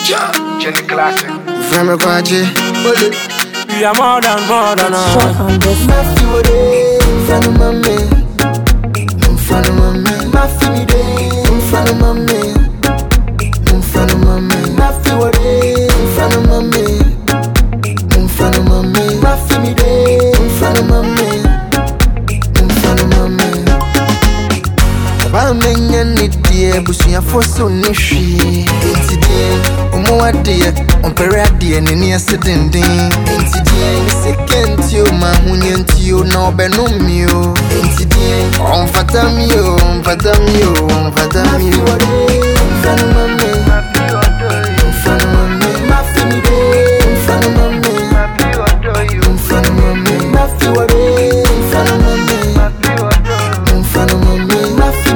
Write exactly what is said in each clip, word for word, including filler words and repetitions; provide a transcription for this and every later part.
Jenny Classic. From a quadri. We are more than more than a Matthew, in front of my man. In front of my man. Matthew, in front of my man. In front of my man. Matthew, in front of my man. In front of my man. Matthew, in front of my man. In front of my man. Balming and it, dear, Bushing a force on Nishi. It's dear, Omoa dear, on Peradi and in your sitting day. It's dear, second to my union to you, no Benomio. It's dear, on Fatamio, on Fatamio, on Fatamio. In front of my man, in front of my man, Matthew, in front of my man, in front of my man, Matthew, in front of my man, in front of my man.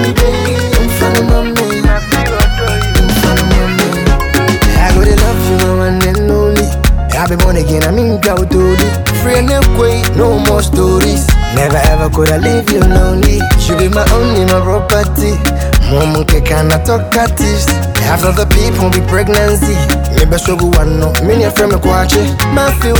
I've been born again, I'm in Gautoli. Free and away, no more stories. Never ever could I leave you lonely. You be my only, my property. Mom cannot talk at this. Half of the people be pregnancy. Maybe so go one no. Many a friend me watch it. My feel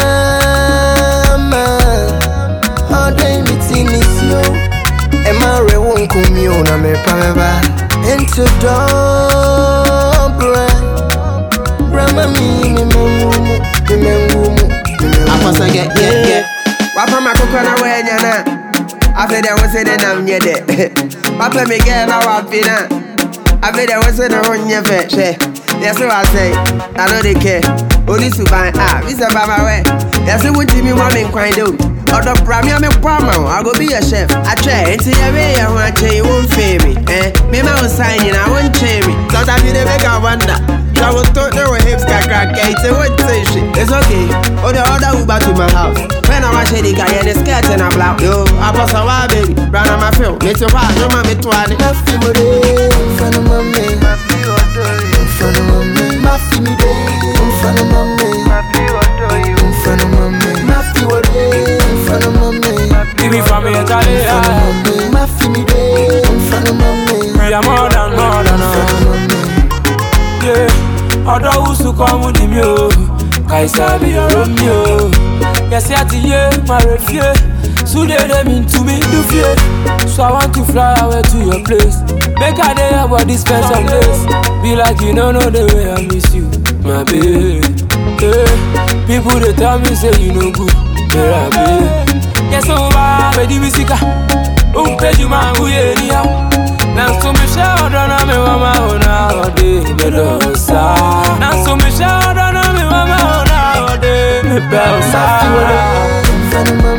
all day meeting is you. And my re won't come you na me pameba. Into double. Brahma me me me. I was like, yeah, yeah, yeah. Papa, my coconut way, Yana. After there was it, and I'm yet. Papa, me get now, I've been out. After there was it, on your fetch. Yes, so I say, I know they care. Only to buy ah, it's about my way. Yes, it won't me one in quite do. Other Brammy, I'm a Brahma, I'll go be a chef. I try until you way, I want to you won't fail me. Eh, me, I was signing, I won't change me. Sometimes you never got wonder. I was thought there were hips that crack gates and what say shit. It's okay. Oh, the other Uber to my house. When I watch the guy in the skirt and a blouse. Yo, I pass a while, baby. Round on my film. It's a while, no man, it's one. Matthew, in front of my man. In front of my man. Matthew, in front of my man. In front of my man. Matthew, in front of my man. Give me from me, Charlie. Matthew, in front of my man. We are more than more than a yeah. Other who's to come with him, yo. Kaisa be a Romeo. Yes, I see you, my refugee. So they them into me, do fear. So I want to fly away to your place. Make a day about this special place. Be like you don't know the way I miss you, my baby. Yeah. People they tell me say you no good, where I be. Yes, over, baby, musica. Oh, pay you man, who you anyhow. Now so me shout on me mama ona ode me dosa. Now so me shout on me mama ona ode me dosa.